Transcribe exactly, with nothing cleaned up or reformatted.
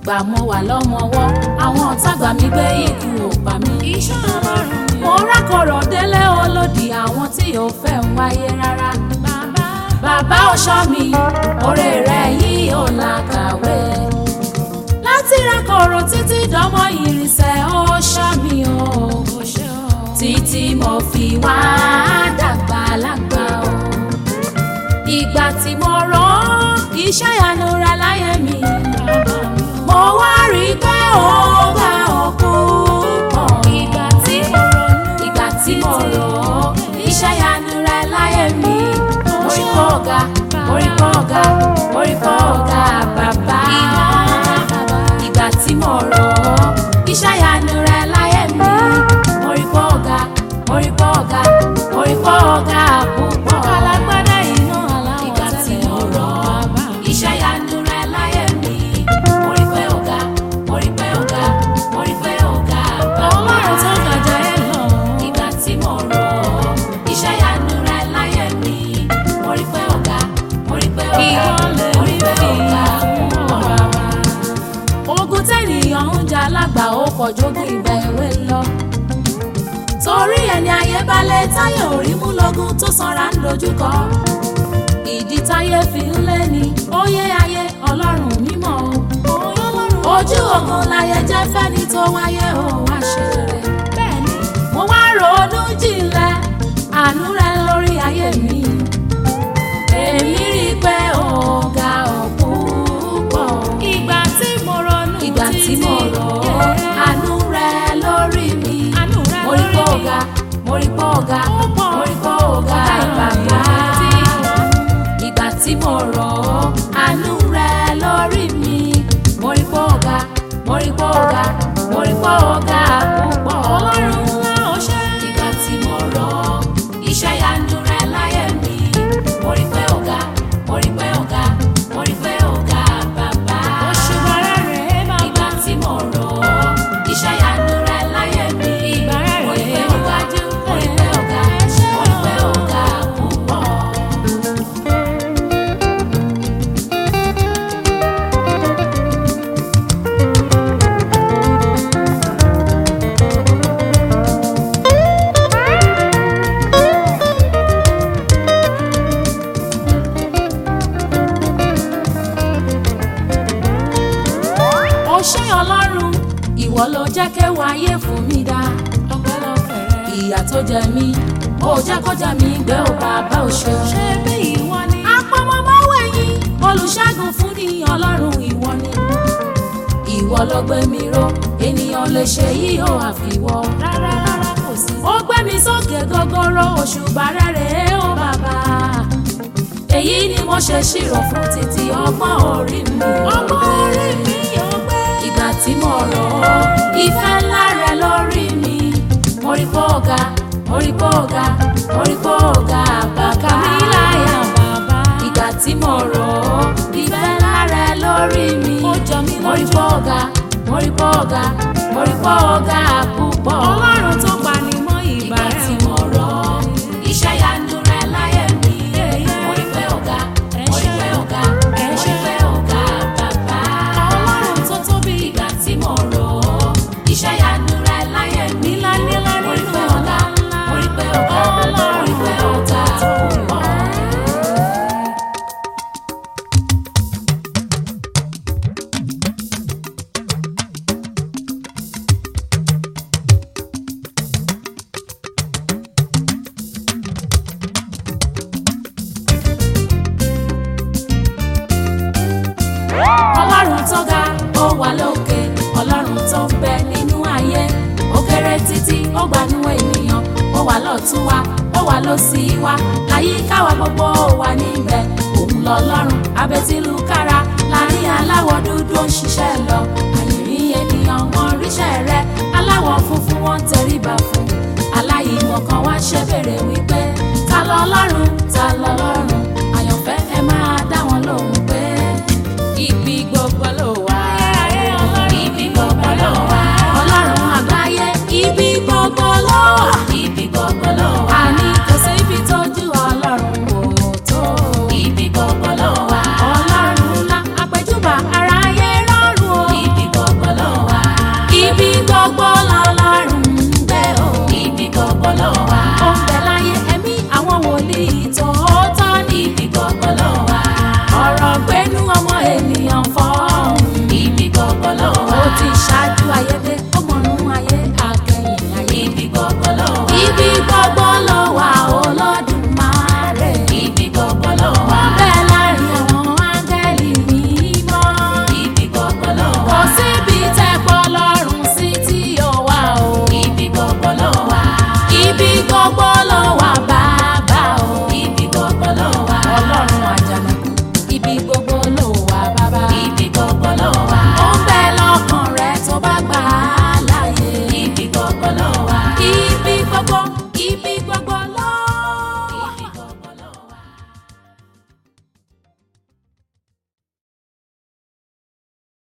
ìgbà mo wà lọ́mọwọ́ àwọn ọ̀tá gbà mí gbé ikú ò pa mí. Iṣẹ́ Ọlọ́run ni. Mo rákọ̀rọ̀ délé olódì àwọn tí ò fẹ́ ń wáyé rárá. Bàbá bàbá ó ṣọ́ mi oore rẹ̀ yìí ò làkàwé. Láti rákọ̀rọ̀ títí dánmọ́ ìrìnsẹ̀ ó ṣọ́ mi o. Títí mo fi wá dàgbà lágbà o. Ìgbà tí mo rán iṣẹ́ ìyanu rẹ̀ láyé mi, mo wá rí pé ó bá òkú pọ̀. Ìgbà tí mo rán ìgbà tí mo rán iṣẹ́ ìyanu rẹ̀ láyé mi, mo rí pé ọ̀gá mo rí pé ọ̀gá mo rí pé ọ̀gá bàbá. Ìgbà tí mo rán iṣẹ́ ìyanu rẹ̀ láyé mi, mo rí pé ọ̀gá mo rí pé ọ̀gá mo rí pé ọ̀gá púpọ̀. Alágbádá iná aláwọ̀ ìgbà tí mo rán iṣẹ́ ìyanu rẹ̀ láyé mi, mo rí pé ọ̀gá mo rí pé ọ̀gá mo rí pé ọ̀gá bàbá. Ọlọ́run tó gàjà ẹ lọ. Ìgbà tí mo rán iṣẹ́ ìyanu rẹ̀ láyé mi, mo rí pé ọ̀gá mo rí pé ọ̀gá mo rí pé ọ̀gá púpọ̀. Ogun tẹ́nìyàn ń jà lágbà ó pọ̀ jógun ìgbà èwe lọ. Torí ẹni ayé balẹ̀ táyé orí mú lógún tó sanra ń dojúkọ. Ìdí táyé fi ń lé ní óyé ayé Ọlọ́run mímọ́ o. Ojú ogun láyé jẹ́ fẹ́ni tó wáyé o wá ṣe rere. Bẹ́ẹ̀ni mo wá ronú jinlẹ̀ àánú rẹ̀ lórí ayé mi. Èmi rí i pé ọ̀gá ọ̀pọ̀. Ìgbà tí mo ronú ìgbà tí mo rọ̀ àánú rẹ̀ lórí mi. Mo rí pé ọ̀gá mo rí pé ọ̀gá mo rí pé ọ̀gá bàbá. Ìgbà tí mo rọ̀ àánú rẹ̀ lórí mi. Mo rí pé ọ̀gá mo rí pé ọ̀gá mo rí pé ọ̀gá púpọ̀. Ọlọ́run ńlá ó ṣe. Ìgbà tí mo rọ̀ iṣẹ́ ìyanu rẹ̀ láyé mi. Mo rí pé ọ̀gá mo rí pé ọ̀gá mo rí pé ọ̀gá bàbá. Òṣùbà rẹ̀ rèé bàbá. Ìgbà tí mo rọ̀ iṣẹ́ ìyanu rẹ̀ láyé mi. Ìgbà rẹ̀ rèé bàbá. Mo rí pé ọ̀gá mo rí pé ọ̀gá púpọ̀. Ó ṣé Ọlọ́run ìwọ ló jẹ́ kéwà ayé fún mi dá. Ọpẹ́lọpẹ́ rẹ. Ìyà tó jẹ mí ó jẹ́ kó jẹ mí gbé ó bàbá ò ṣe. Ṣé bí ìwọ ni. Apọmọmọwé yín olùṣègùn fún ni Ọlọ́run ìwọ ni. Ìwọ ló gbé mi ró ènìyàn lè ṣe yìí ó àfiwọ́. Rárá rárá kò sí. Ó gbé mi sókè gogoro òṣùbà rẹ̀ rèé ó bàbá. Èyí ni mo ṣe ṣírò fún títí ọgbọ́n orí mi. Ọgbọ́n orí mi yóò gbé. Ìgbà tí mo rọ̀ ìfẹ́ ńlá rẹ̀ lórí mi. Mo rí pé ọ̀gá mo rí pé ọ̀gá mo rí pé ọ̀gá bàbá mi láyà bàbá. Ìgbà tí mo rọ̀ ìfẹ́ ńlá rẹ̀ lórí mi. Ó jọ mí lójú. Mo rí pé ọ̀gá mo rí pé ọ̀gá mo rí pé ọ̀gá púpọ̀. Ọlọ́run tó pa ni mọ́ ìgbà rẹ̀. Ìgbà tí mo rọ̀ iṣẹ́ ìyanu rẹ̀ láyé mi. Mo rí pé ọ̀gá mo rí pé ọ̀gá mo rí pé ọ̀gá bàbá. Ọlọ́run tó tóbi. Ìgbà tí mo rọ̀ iṣẹ́ ìyanu rẹ̀ láyé mi. Mo rí pé ọ̀gá mo rí pé ọ̀gá mo rí pé ọ̀gá púpọ̀. Ọlọ́run tó ga ó wà lókè Ọlọ́run tó ń bẹ nínú ayé. Ó kéré títí ó gbanú ènìyàn. Ó wà lọ́tún wa ó wà lósì wa. Àyíká wa gbogbo ó wà níbẹ̀. Òun lọ́lọ́run abẹ́tílùkára láàrin aláwọ̀ dúdú ó ń ṣiṣẹ́ lọ. Àyìnrín ènìyàn wọn ríṣẹ́ rẹ̀.